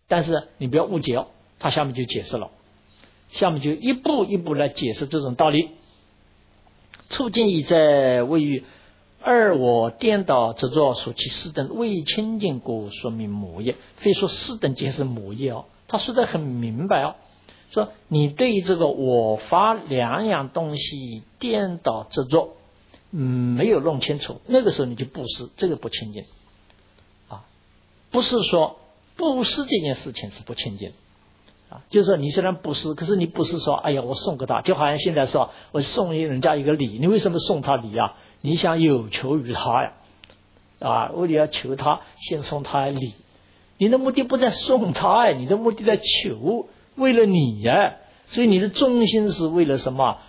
但是你不要误解哦，他下面就解释了，下面就一步一步来解释这种道理。促进意在谓于二我颠倒执着所其四等未清净故，说明母业，非说四等皆是母业哦，他说得很明白哦，说你对这个我法两样东西颠倒执着，没有弄清楚，那个时候你就布施，这个不清净啊，不是说布施这件事情是不清净啊，就是说你虽然布施，可是你不是说哎呀我送给他，就好像现在说我送人家一个礼，你为什么送他礼啊？你想有求于他呀，啊，为了要求他，先送他礼，你的目的不在送他呀，你的目的在求，为了你呀，所以你的中心是为了什么？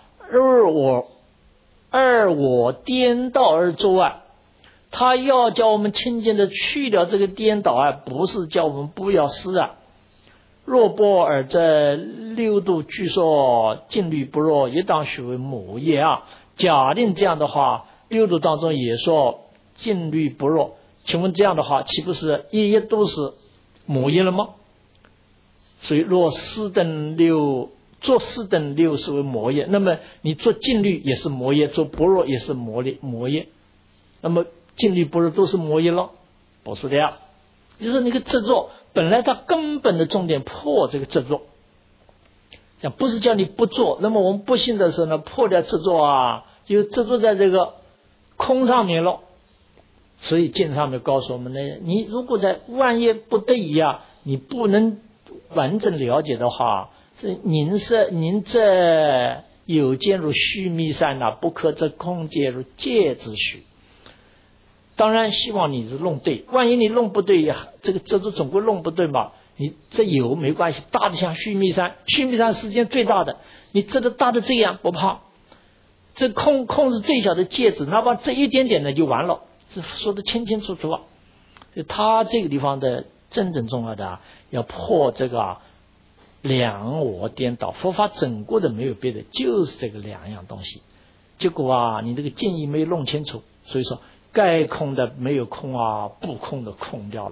二我颠倒而作啊，他要叫我们清净的去掉这个颠倒啊，不是叫我们不要施啊。若波尔在六度据说净律不若，也当许为母业啊。假定这样的话，六度当中也说净律不若，请问这样的话岂不是一都是母业了吗？所以若四等六做四等六是为魔业，那么你做净律也是魔业，做不若也是魔业，那么净律不若都是魔业了？不是的呀，就是那个执着本来它根本的重点破这个执着，讲不是叫你不做，那么我们不信的时候呢，破掉执着啊，就执着在这个空上面了。所以经上面告诉我们呢，你如果在万业不得已啊，你不能完整了解的话，您这有见如须弥山啊，不可则空界如芥子须。当然希望你是弄对，万一你弄不对，这个执着总归弄不对嘛，你这有没关系，大的像须弥山，须弥山世界最大的，你这个大的这样不怕，这空是最小的芥子，哪怕这一点点的就完了，这说得清清楚楚啊。他这个地方的真正重要的啊，要破这个两我颠倒，佛法整个的没有别的，就是这个两样东西。结果啊，你这个建议没有弄清楚，所以说该空的没有空啊，不空的空掉了。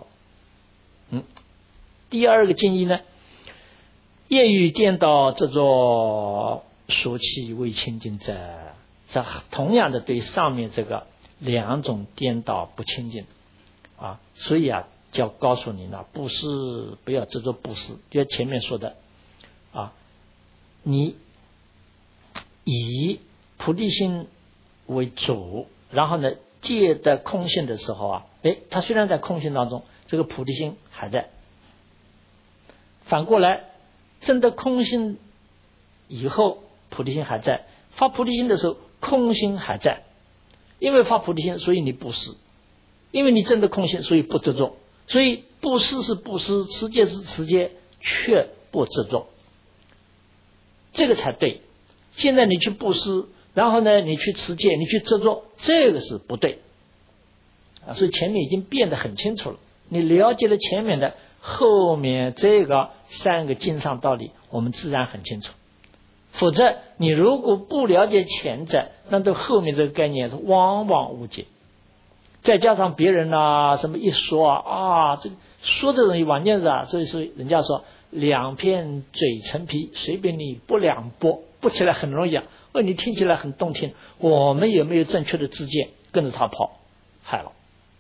第二个建议呢，业欲颠倒这座所起未清净者，这同样的对上面这个两种颠倒不清净啊，所以啊，就要告诉你呢，布施不要执着布施，就像前面说的啊，你以菩提心为主，然后呢，借的空性的时候啊，他虽然在空性当中，这个菩提心还在。反过来，证得空性以后，菩提心还在；发菩提心的时候，空心还在。因为发菩提心，所以你布施；因为你证得空性，所以不执着。所以布施是布施，持戒是持戒，却不执着，这个才对。现在你去布施，然后呢，你去持戒，你去执着，这个是不对啊。所以前面已经变得很清楚了，你了解了前面的，后面这个三个经上道理，我们自然很清楚。否则你如果不了解前者，那对后面这个概念是往往误解。再加上别人啊什么一说啊，这个说的容易往念子啊，所以说人家说两片嘴陈皮，随便你拨两拨，拨起来很容易啊，你听起来很动听，我们有没有正确的知见，跟着他跑，害了。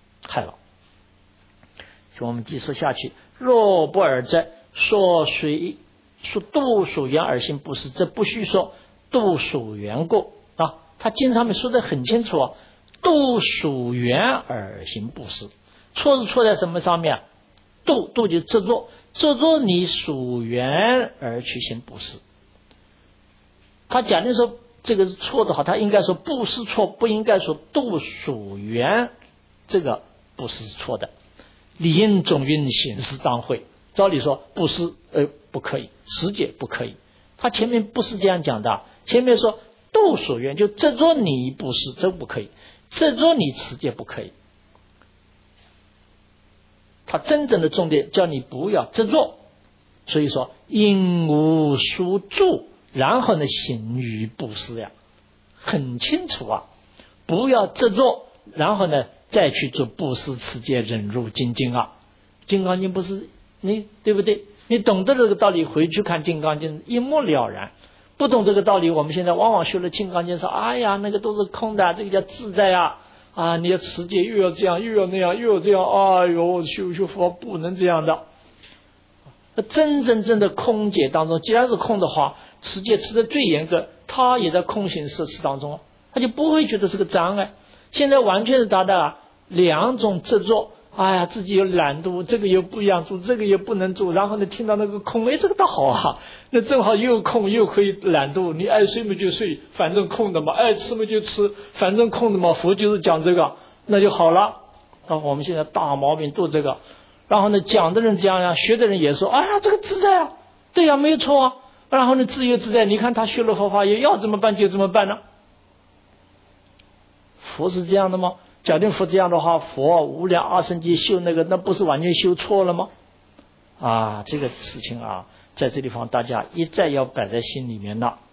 我们继续下去，若不尔者，说度属缘而行布施，这不须说度属缘故啊。他经上面说的很清楚，度属缘而行布施，错是错在什么上面？度就执着你属缘而去行布施。他假定说这个是错的话，他应该说布施错，不应该说度属缘，这个布施是错的。理应总运显示当会，照理说布施不可以，持戒不可以。他前面不是这样讲的，前面说度所缘，就执着你布施，这不可以；执着你持戒不可以。他真正的重点叫你不要执着，所以说应无所住，然后呢行于布施呀，很清楚啊，不要执着，然后呢再去做布施、持戒、忍辱、精进啊。金刚经不是你对不对？你懂得这个道理，回去看《金刚经》一目了然。不懂这个道理，我们现在往往修了《金刚经》说，哎呀，那个都是空的，这个叫自在啊！啊，你要持戒又要这样，又要那样，又要这样，哎呦，修佛不能这样的。真的空解当中，既然是空的话，持戒持的最严格，他也在空行摄持当中，他就不会觉得是个障碍。现在完全是他的两种执着，哎呀，自己有懒惰，这个又不一样做，这个也不能做，然后呢，听到那个空，哎，这个倒好啊，那正好又空又可以懒惰，你爱睡嘛就睡，反正空的嘛，爱吃嘛就吃，反正空的嘛，佛就是讲这个，那就好了。啊，我们现在大毛病都这个，然后呢，讲的人这样呀，学的人也说，哎呀，这个自在啊，对呀，没有错啊。然后呢，自由自在，你看他学了佛法，也要怎么办就怎么办呢？佛是这样的吗？假定佛这样的话，佛无量阿僧祇修那个，那不是完全修错了吗？啊，这个事情啊，在这地方大家一再要摆在心里面的。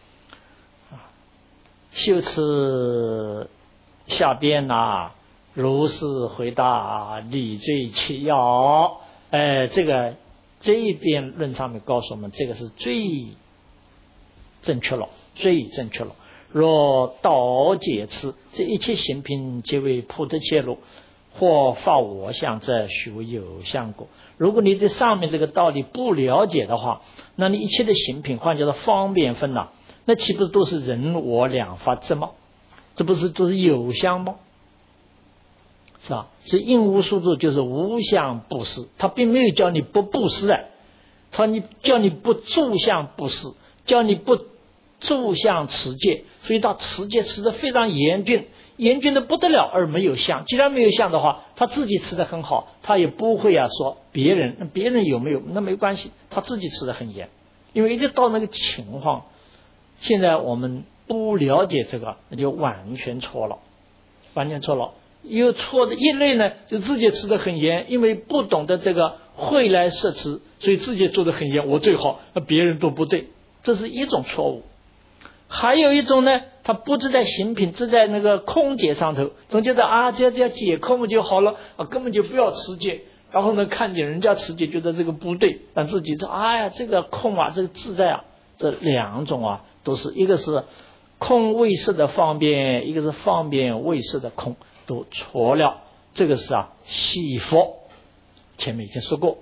修持下边呐，如是回答，理罪其要。这一边论上面告诉我们，这个是最正确了，最正确了。若道解此，这一切行品皆为菩提切入，或发我相则须为有相果。如果你对上面这个道理不了解的话，那你一切的行品，换叫做方便分呐，那岂不是都是人我两法执吗？这不是都是有相吗？是吧？是应无数住，就是无相布施，他并没有叫你不布施的，叫你不住相布施，叫你不住相持戒，所以他持戒持得非常严峻，严峻的不得了，而没有相。既然没有相的话，他自己持得很好，他也不会说别人有没有那没关系，他自己持得很严。因为一直到那个情况，现在我们不了解这个，那就完全错了，完全错了。有错的一类呢，就自己持得很严，因为不懂得这个会来摄持，所以自己做得很严，我最好，别人都不对，这是一种错误。还有一种呢，他不知在行品，只在那个空解上头，总觉得啊，这样解空就好了，根本就不要持戒。然后呢，看见人家持戒，觉得这个不对，但自己说，哎呀，这个空啊，这个自在啊，这两种啊，都是一个是空未摄的方便，一个是方便未摄的空，都错了。这个是细佛，前面已经说过。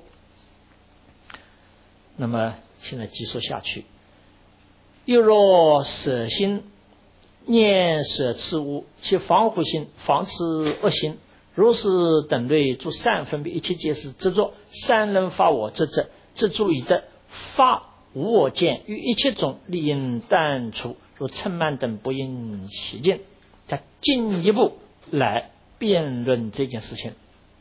那么现在继续下去。又若舍心念舍持物，其防护心防持恶心，如是等类诸善分别，一切皆是执着。三人发我执者，执著以得发无我见，于一切种理应断除，如嗔慢等不应习见。他进一步来辩论这件事情，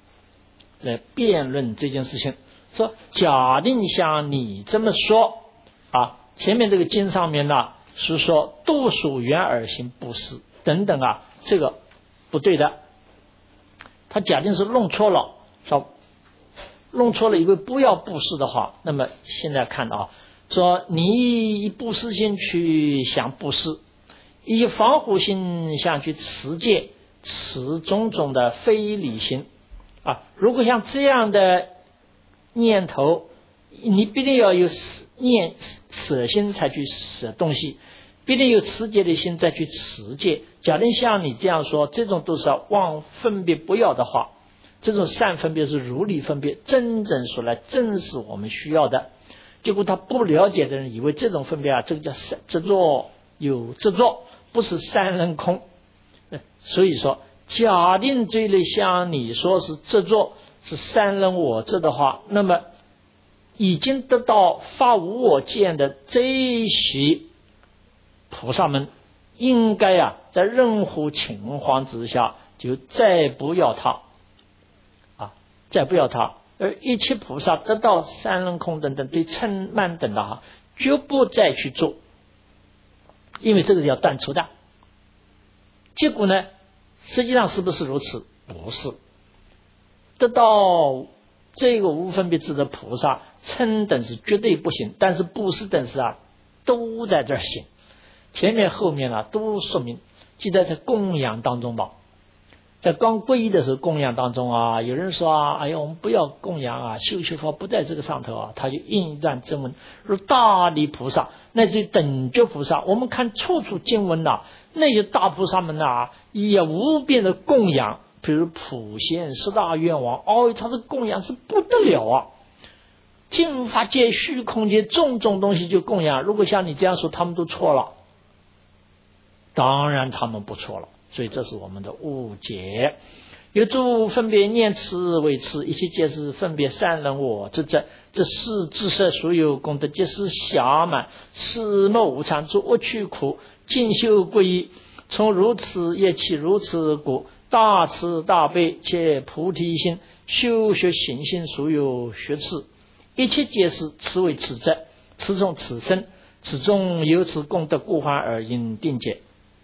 说假定像你这么说前面这个经上面呢是说度属缘而行布施等等这个不对的。他假定是弄错了，说弄错了，以为不要布施的话，那么现在看说你以布施心去想布施，以防护心想去持戒，持种种的非理心如果像这样的念头，你必定要有念舍心才去舍东西，必定有持戒的心再去持戒。假定像你这样说，这种都是妄分别不要的话，这种善分别是如理分别，真正说来正是我们需要的。结果他不了解的人以为这种分别这个叫执着，有执着，不是三人空。所以说假定这类像你说是执着，是三人我执的话，那么已经得到发无我见的这一席菩萨们，应该在任何情况之下就再不要他再不要他。而一切菩萨得到三人空等等对嗔慢等的绝不再去做，因为这个是要断除的。结果呢，实际上是不是如此？不是。得到这个无分别智的菩萨，嗔等是绝对不行，但是布施等是都在这儿行。前面后面都说明，记得在供养当中吧， 在刚皈依的时候供养当中啊，有人说啊，哎呀，我们不要供养啊，修法不在这个上头啊，他就印断正文，如大力菩萨，乃至等觉菩萨，我们看处处经文呐，那些大菩萨们呐，也无边的供养，比如普贤十大愿王，哦，他的供养是不得了啊。净法界、虚空界种种东西就供养，如果像你这样说，他们都错了。当然他们不错了，所以这是我们的误解。有诸分别念此为此，一切皆是分别善人我之者，这是自色所有功德，皆是暇满，世末无常，诸恶趣苦，尽修皈依，从如此业起如此果，大慈大悲且菩提心，修学行心，所有学次。一切皆是此为此者，此中此身，此中由此功德故患而因定解。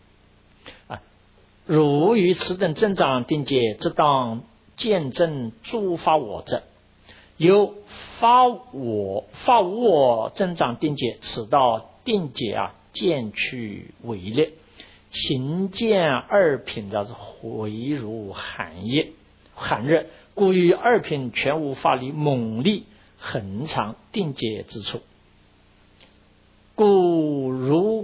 如于此等增长定解，则当见证诸法我者，由法无我增长定解，此道定解渐趋为劣，行见二品的回如寒热，故于二品全无法力猛力恒常定解之处，故如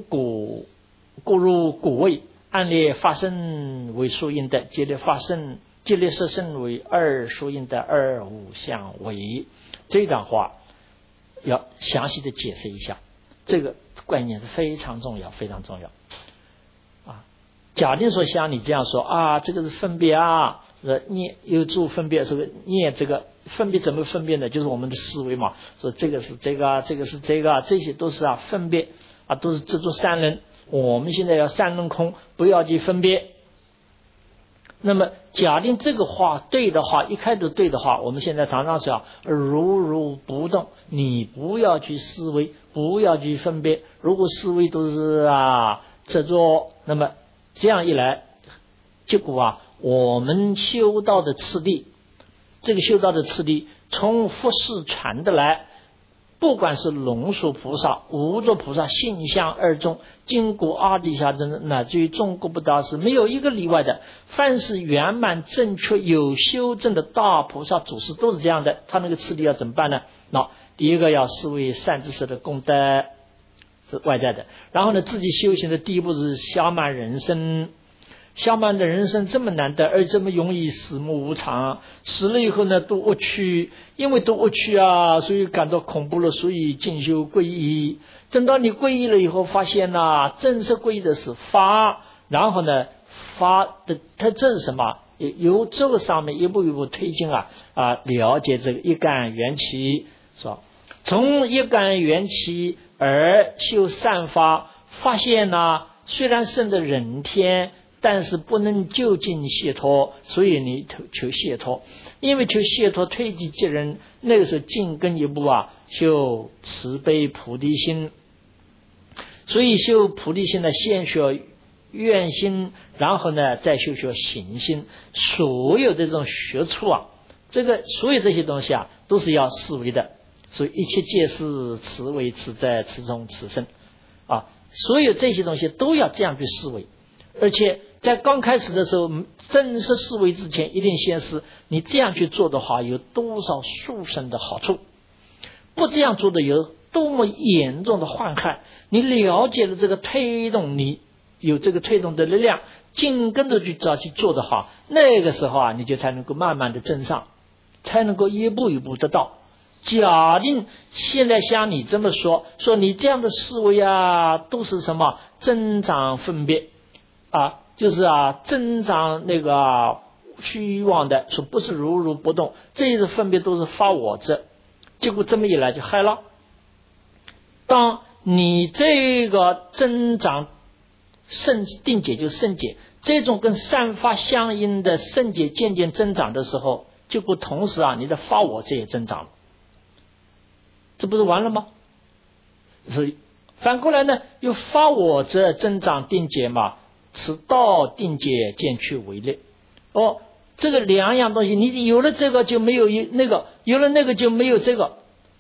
古位暗列发生为属因的，接力摄生为二属因的二无相为。这段话要详细的解释一下，这个观念是非常重要，非常重要啊！假定说像你这样说啊，这个是分别啊，念有诸分别，这个念这个分别怎么分别呢？就是我们的思维嘛，说这个是这个，这个是这个，这些都是分别啊，都是这种三人。我们现在要三人空，不要去分别。那么假定这个话对的话，一开始对的话，我们现在常常说如不动，你不要去思维，不要去分别。如果思维都是执着，那么这样一来，结果我们修道的次第，这个修道的次第从佛世传的来，不管是龙树菩萨、无著菩萨、性相二宗、经过阿底峡真，乃至于中国不大师，没有一个例外的。凡是圆满正确有修正的大菩萨祖师都是这样的。他那个次第要怎么办呢？第一个要思维善知识的功德是外在的，然后呢，自己修行的第一步是暇满人生。暇满的人生这么难得，而这么容易死莫无常，死了以后呢，都恶趣，因为都恶趣所以感到恐怖了，所以进修皈依。等到你皈依了以后，发现正式皈依的是法，然后呢，法的它这是什么？由这个上面一步一步推进了解这个一感缘起，是吧？从一感缘起而修善法，发现虽然生的人天，但是不能就近解脱，所以你求解脱，因为求解脱推己及人，那个时候进根一步修慈悲菩提心，所以修菩提心呢，先学愿心，然后呢再修行心，所有的这种学处这个所有这些东西都是要思维的，所以一切皆是此为此在，此中此身所有这些东西都要这样去思维。而且在刚开始的时候，正式思维之前，一定先是你这样去做的话，有多少殊胜的好处；不这样做的有多么严重的患害。你了解了这个推动，你有这个推动的力量，紧跟着去找去做的话，那个时候你就才能够慢慢的增上，才能够一步一步得到。假定现在像你这么说你这样的思维都是什么增长分别就是增长那个虚妄的，说不是如不动，这些分别都是发我者，结果这么一来就害了。当你这个增长圣定解就是圣解，这种跟善法相应的圣解渐渐增长的时候，结果同时你的发我者也增长了，这不是完了吗？所以反过来呢，又发我者增长定解嘛，此道定解渐趋为劣。这个两样东西，你有了这个就没有那个，有了那个就没有这个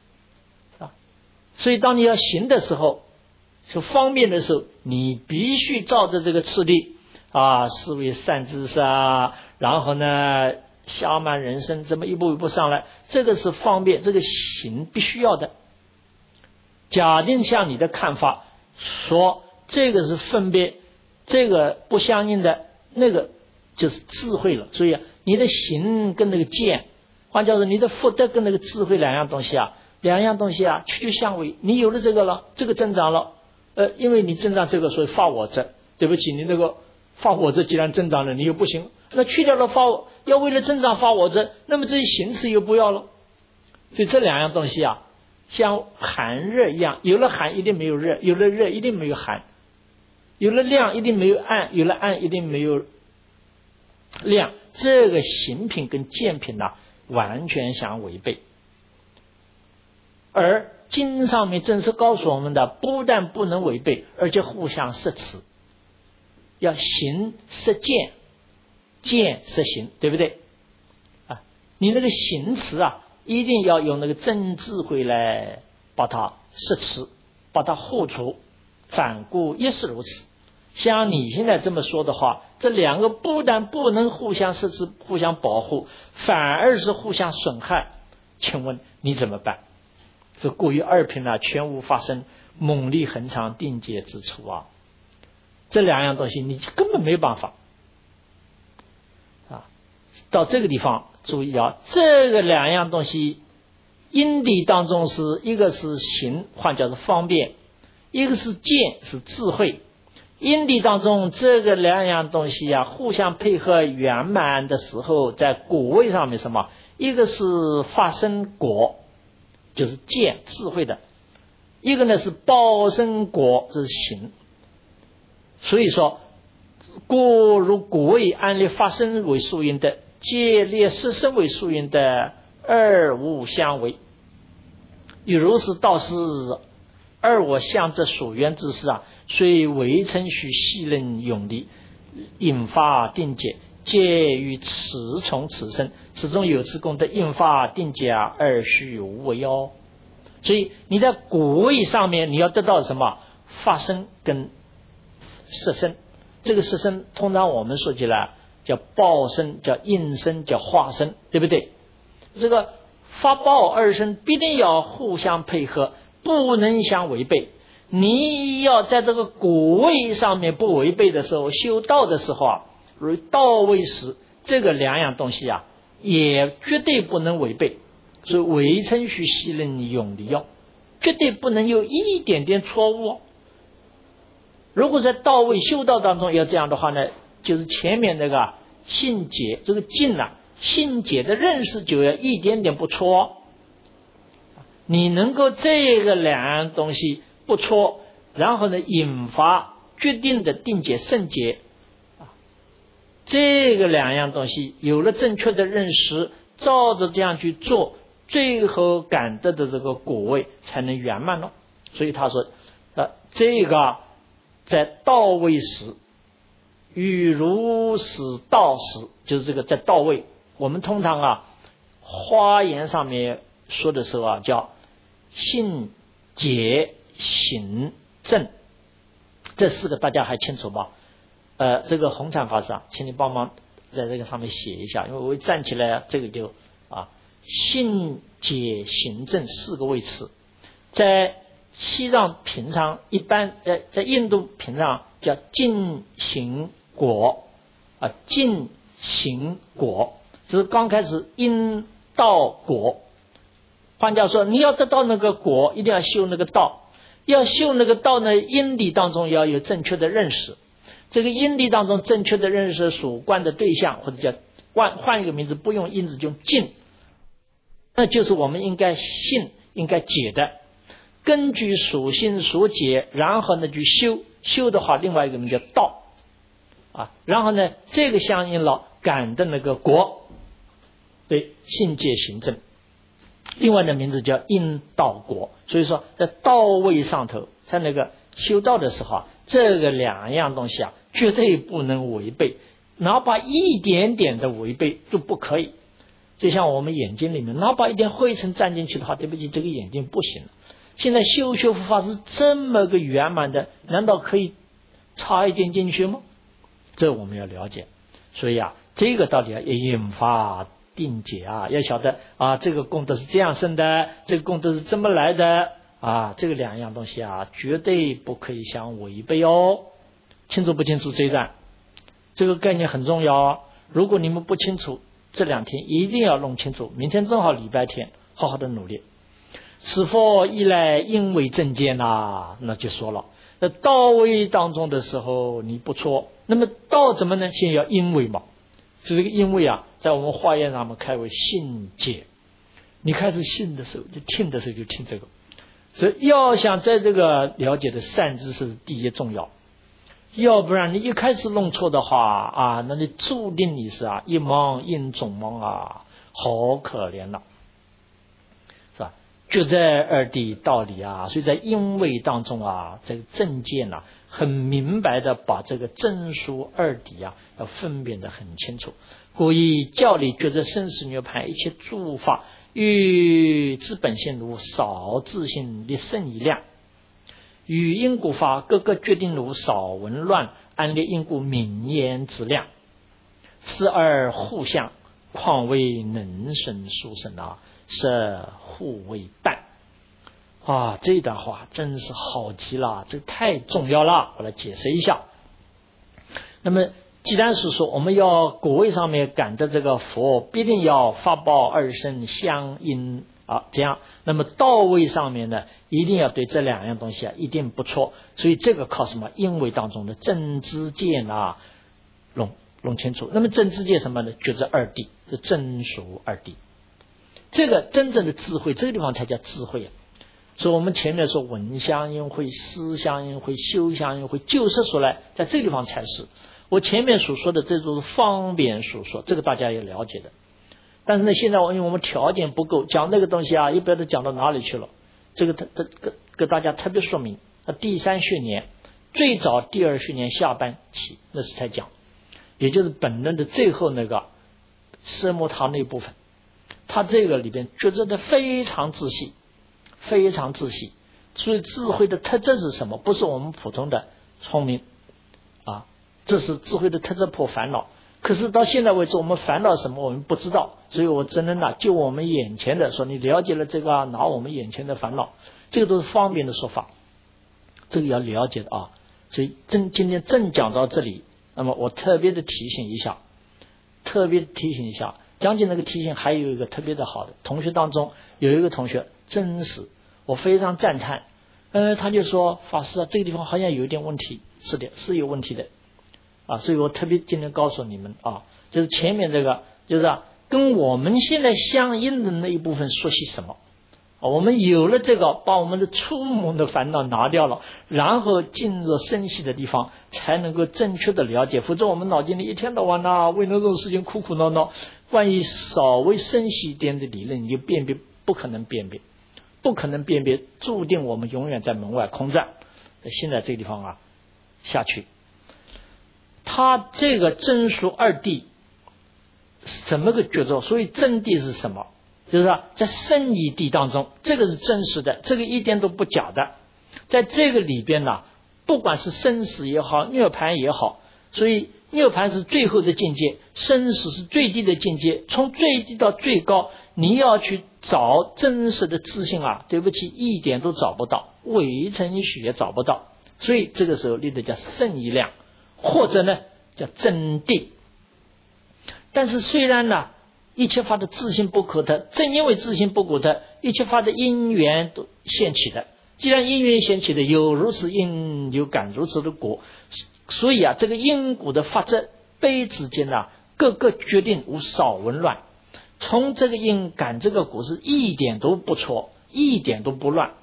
所以当你要行的时候，是方便的时候，你必须照着这个次第思维善知识然后呢下满人生，这么一步一步上来，这个是方便，这个行必须要的。假定像你的看法说这个是分别，这个不相应的，那个就是智慧了。所以你的行跟那个见，换叫做你的福德跟那个智慧两样东西啊，趋趋相违。你有了这个了，这个增长了，因为你增长这个，所以发我执。对不起，你那个发我执既然增长了，你又不行，那去掉了要为了增长发我执，那么这些形式又不要了。所以这两样东西啊，像寒热一样，有了寒一定没有热，有了热一定没有寒，有了亮一定没有暗，有了暗一定没有亮。这个行品跟见品完全相违背。而经上面正是告诉我们的，不但不能违背，而且互相摄持，要行摄见，见摄行，对不对啊？你那个行持一定要用那个真智慧来把它摄持，把它护除，反顾也是如此。像你现在这么说的话，这两个不但不能互相摄持、互相保护，反而是互相损害，请问你怎么办？这过于二品全无发生猛力恒常定解之处啊！这两样东西你根本没办法到这个地方注意这个两样东西因地当中是一个是行，换叫是方便，一个是见，是智慧。因地当中这个两样东西互相配合圆满的时候，在果位上面什么？一个是发生果，就是见智慧的；一个呢是报生果，这是行。所以说，故如果位安立发生为属因的，戒列失生为属因的，二无相违。与如是道是二我相之所缘之事虽为称许细任永离，引发定解，皆于此从此生，此中有此功德，引发定解二须无为哦。所以你在果位上面你要得到什么？发生跟摄生。这个摄生通常我们说起来叫报生，叫应生，叫化生，对不对？这个发报二生必定要互相配合，不能相违背。你要在这个果位上面不违背的时候，修道的时候如道位时，这个两样东西也绝对不能违背。所以唯称许细任永离绝对不能有一点点错误如果在道位修道当中要这样的话呢，就是前面那个信解，这个境信解的认识就要一点点不错。你能够这个两样东西不错，然后呢引发决定的定解圣解这个两样东西有了正确的认识，照着这样去做，最后感得的这个果位才能圆满了。所以他说这个在道位时与如是道时，就是这个在道位，我们通常花言上面说的时候叫信解行正，这四个大家还清楚吧？这个红禅法师请你帮忙在这个上面写一下，因为我一站起来这个就信解行正四个位次，在西藏平常一般在印度平常叫进行果进行果，这是刚开始因道果。换句话说，你要得到那个果，一定要修那个道。要修那个道呢，因地当中要有正确的认识。这个因地当中正确的认识所观的对象，或者叫换一个名字，不用因子就尽，那就是我们应该信应该解的。根据所信所解，然后呢去修的话，另外一个名叫道然后呢这个相应了感的那个果，对，信解行正。另外的名字叫因道果。所以说在道位上头，在那个修道的时候这个两样东西绝对不能违背，哪怕一点点的违背都不可以。就像我们眼睛里面哪怕一点灰尘沾进去的话，对不起，这个眼睛不行了。现在修佛法是这么个圆满的，难道可以插一点进去吗？这我们要了解。所以这个道理啊，也引发定解啊，要晓得啊，这个功德是这样生的，这个功德是这么来的啊，这个两样东西啊，绝对不可以相违背哦。清楚不清楚这一段？这个概念很重要啊。如果你们不清楚，这2天一定要弄清楚。明天正好礼拜天，好好的努力。是否依赖因为正见呐？那就说了，在道位当中的时候你不错，那么道怎么呢？先要因为嘛。这个因为啊，在我们华严上面开为信解。你开始信的时候，就听的时候就听这个。所以要想在这个了解的善知识第一重要，要不然你一开始弄错的话啊，那你注定你是一盲因总盲啊，好可怜了，是吧？就在二谛道理啊，所以在因为当中啊，这个正见啊，很明白的把这个真俗二谛啊，要分辨得很清楚。故以教理觉着生死涅槃一切诸法，与资本性如少自性立胜一量，与因果法各个决定如少文乱，安立因果名言之量，此而互相，况为能生殊胜啊，是互为伴啊！这段话真是好极了，这太重要了，我来解释一下。那么既然是说我们要果位上面感的这个佛，必定要法报二生相应啊，这样。那么道位上面呢，一定要对这2样东西啊，一定不错。所以这个靠什么？因为当中的真知见啊，弄清楚。那么真知见什么呢？就是二谛，是真俗二谛。这个真正的智慧，这个地方才叫智慧啊。所以我们前面说闻相应会、思相应会、修相应会，就是说来，在这个地方才是。我前面所说的这都是方便所说，这个大家也了解的。但是呢，现在因为我们条件不够，讲那个东西啊，又不知道讲到哪里去了。这个给大家特别说明，第3学年最早第2学年下半期那时才讲，也就是本论的最后那个奢摩他那部分，它这个里边觉得的非常仔细，非常仔细。所以智慧的特质是什么？不是我们普通的聪明啊，这是智慧的特质破烦恼。可是到现在为止，我们烦恼什么我们不知道，所以我只能就我们眼前的说，你了解了这个拿我们眼前的烦恼，这个都是方便的说法，这个要了解的啊。所以今天正讲到这里，那么我特别的提醒一下，将近那个提醒还有一个特别的好的同学当中，有一个同学真是我非常赞叹，他就说法师啊，这个地方好像有一点问题。是的，是有问题的啊，所以我特别今天告诉你们啊，就是前面这个就是跟我们现在相应的那一部分说些什么我们有了这个，把我们的触目的烦恼拿掉了，然后进入深细的地方，才能够正确的了解。否则我们脑筋里一天到晚为那种事情苦苦恼恼，关于稍微深细一点的理论，你就辨别不可能辨别，注定我们永远在门外空转。现在这个地方下去，他这个真俗二谛怎么个觉着？所以真谛是什么？就是在圣义谛当中，这个是真实的，这个一点都不假的。在这个里边不管是生死也好，涅槃也好，所以涅槃是最后的境界，生死是最低的境界，从最低到最高，你要去找真实的自信对不起，一点都找不到，微尘许也找不到。所以这个时候立的叫圣义量，或者呢叫真谛。但是虽然一切法的自性不可得，正因为自性不可得，一切法的因缘都现起的。既然因缘现起的，有如此因，有感如此的果，所以这个因果的法则辈之间各个决定无少紊乱。从这个因感这个果是一点都不错，一点都不乱。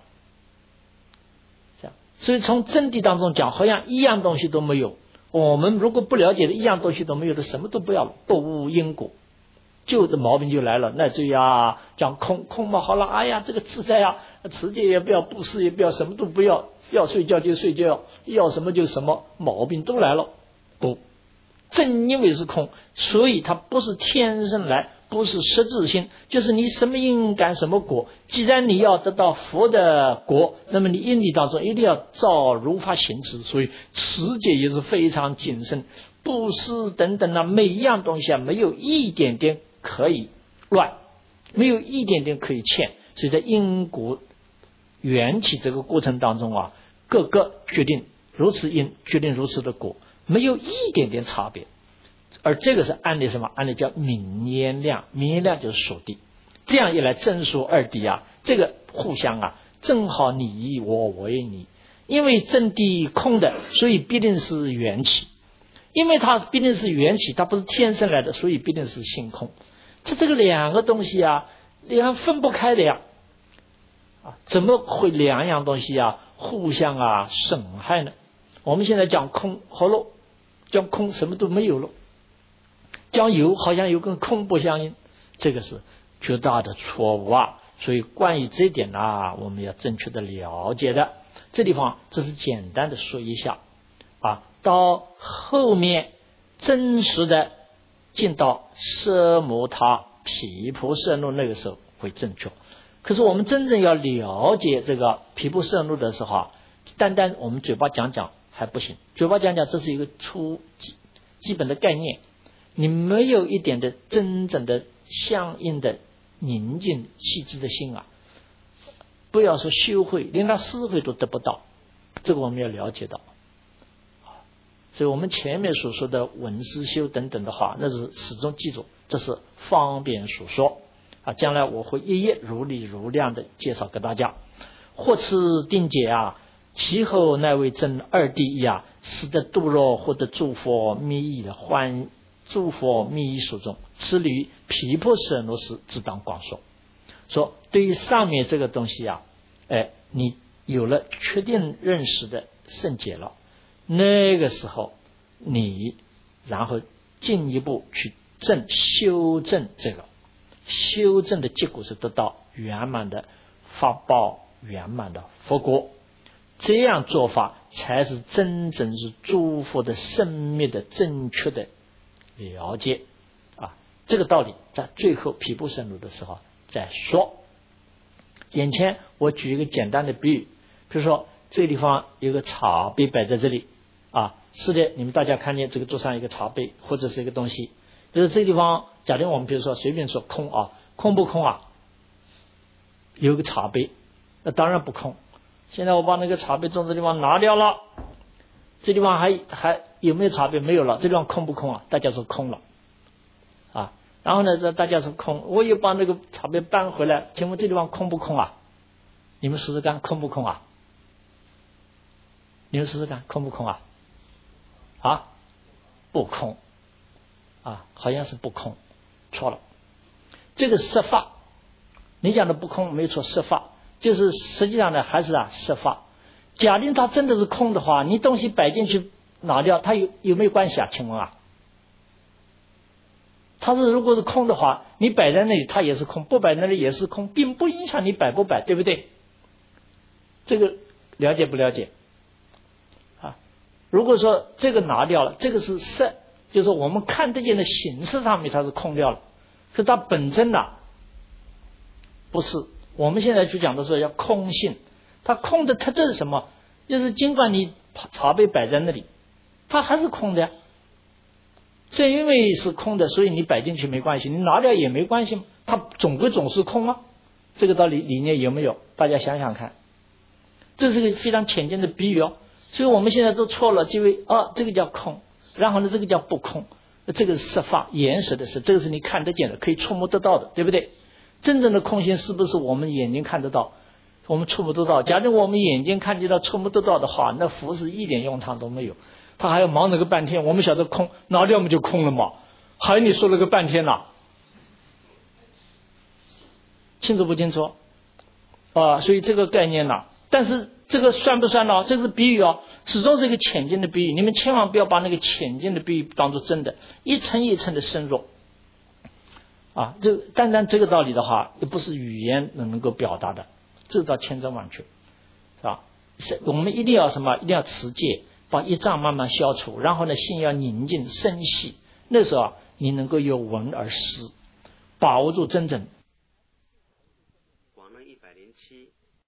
所以从真谛当中讲，好像一样东西都没有。我们如果不了解的一样东西都没有的，什么都不要了，不无因果，就这毛病就来了。乃至于讲空嘛，好了，哎呀，这个自在持戒也不要，布施也不要，什么都不要，要睡觉就睡觉，要什么就什么，毛病都来了。不，正因为是空，所以它不是天生来，不是实质性，就是你什么因感什么果。既然你要得到佛的果，那么你因力当中一定要照如法行持，所以持戒也是非常谨慎， 布施等等啊，每一样东西啊，没有一点点可以乱，没有一点点可以欠。所以在因果缘起这个过程当中啊，各个决定如此因，决定如此的果，没有一点点差别。而这个是按的什么？按的叫明烟量，明烟量就是属地。这样一来，真属二谛啊，这个互相啊，正好你我为你。因为真谛空的，所以必定是缘起。因为它必定是缘起，它不是天生来的，所以必定是性空。这个两个东西啊，分不开的呀。怎么会两样东西啊互相啊损害呢？我们现在讲空好了，讲空什么都没有了，讲有好像有跟空不相应，这个是绝大的错误啊。所以关于这一点啊，我们要正确的了解的。这地方这是简单的说一下啊，到后面真实的进到奢摩他毗婆舍那那个时候会正确。可是我们真正要了解这个毗婆舍那的时候啊，单单我们嘴巴讲讲还不行，嘴巴讲讲这是一个基本的概念，你没有一点的真正的相应的宁静细致的心啊，不要说修会，连他思会都得不到，这个我们要了解到。所以我们前面所说的闻思修等等的话，那是始终记住，这是方便所说啊。将来我会一一如理如量的介绍给大家。或此定解啊，其后那位真二谛啊，使得度若或者诸佛密意的欢，诸佛密意所中，此履毗婆舍那时只当广说。说对于上面这个东西啊，你有了确定认识的圣解了，那个时候你然后进一步去修正这个，修正的结果是得到圆满的法报，圆满的佛果。这样做法才是真正是诸佛的生灭的正确的了解啊。这个道理在最后毗婆舍那的时候再说。眼前我举一个简单的比喻，比如说这个地方有个茶杯摆在这里啊，是的，你们大家看见这个桌上一个茶杯或者是一个东西，就是这个地方，假定我们比如说随便说空啊，空不空啊？有个茶杯，那当然不空。现在我把那个茶杯从这地方拿掉了，这地方还有没有茶杯？没有了，这地方空不空啊？大家说空了啊。然后呢，大家说空，我又把那个茶杯搬回来，请问这地方空不空啊？你们试试看，空不空啊？你们试试看，空不空啊？啊，不空啊，好像是不空，错了。这个色法，你讲的不空没错，色法就是实际上呢还是色法。假定它真的是空的话，你东西摆进去拿掉，它有没有关系啊？请问啊？它是如果是空的话，你摆在那里它也是空，不摆在那里也是空，并不影响你摆不摆，对不对？这个了解不了解啊？如果说这个拿掉了，这个是色，就是我们看得见的形式上面它是空掉了，可它本身不是。我们现在去讲的是要空性，它空的特征是什么？就是尽管你茶杯摆在那里，它还是空的呀。正因为是空的，所以你摆进去没关系，你拿掉也没关系，它总是空啊。这个道理理念有没有？大家想想看，这是个非常浅见的比喻哦。所以我们现在都错了，就为这个叫空，然后呢这个叫不空，这个是色法，眼识的是，这个是你看得见的，可以触摸得到的，对不对？真正的空性是不是我们眼睛看得到，我们触摸得到？假如我们眼睛看得到、触摸得到的话，那佛是一点用场都没有。他还要忙了个半天，我们晓得空，拿掉我们就空了嘛，还你说了个半天清楚不清楚所以这个概念但是这个算不算这是比喻始终是一个浅见的比喻，你们千万不要把那个浅见的比喻当作真的，一层一层的深入这单单这个道理的话，也不是语言能够表达的，这到千真万确，是吧？我们一定要什么？一定要持戒，把业障慢慢消除，然后呢，心要宁静生细，那时候你能够有闻而思，把握住真正